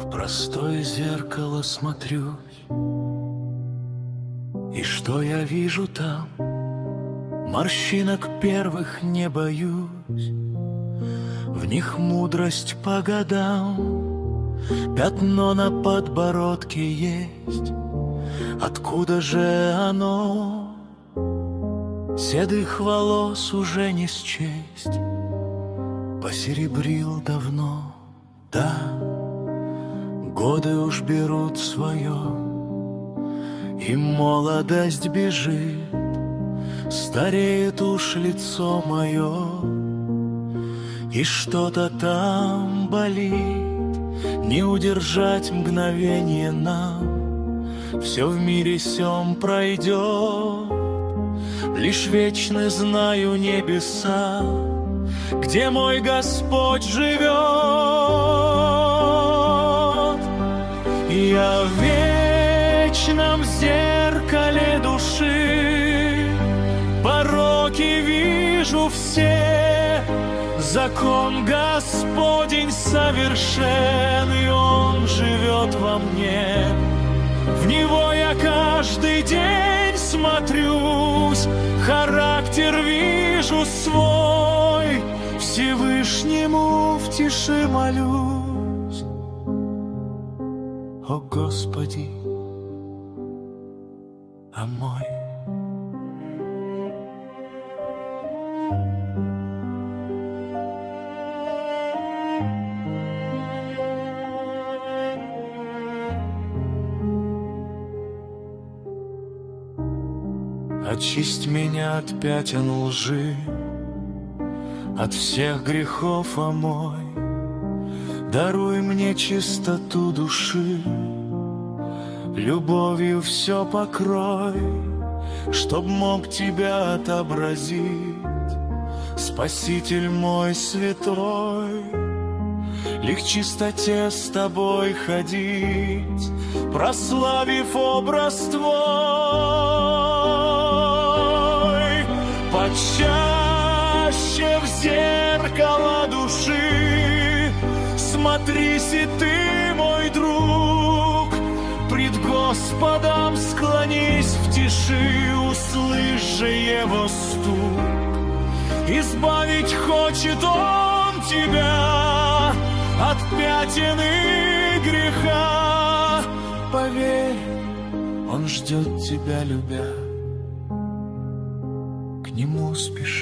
В простое зеркало смотрюсь, и что я вижу там? Морщинок первых не боюсь, в них мудрость по годам. Пятно на подбородке есть, откуда же оно? Седых волос уже не счесть, посеребрил давно, да. Годы уж берут свое, и молодость бежит, стареет уж лицо мое, и что-то там болит, не удержать мгновение нам. Все в мире сём пройдет, лишь вечны знаю небеса, где мой Господь живет. Я в вечном зеркале души пороки вижу все. Закон Господень совершен, и Он живет во мне. В Него я каждый день смотрюсь, характер вижу свой, Всевышнему в тиши молюсь. О Господи, а мой. Очисть меня от пятен лжи, от всех грехов омой. Даруй мне чистоту души, любовью все покрой, чтоб мог тебя отобразить, Спаситель мой святой. Ли к чистоте с тобой ходить, прославив образ твой. Почаще в зеркало души смотрись и ты, мой друг. Пред Господом склонись в тиши, услышь же Его стук. Избавить хочет Он тебя от пятен и греха. Поверь, Он ждет тебя, любя, к Нему спеши.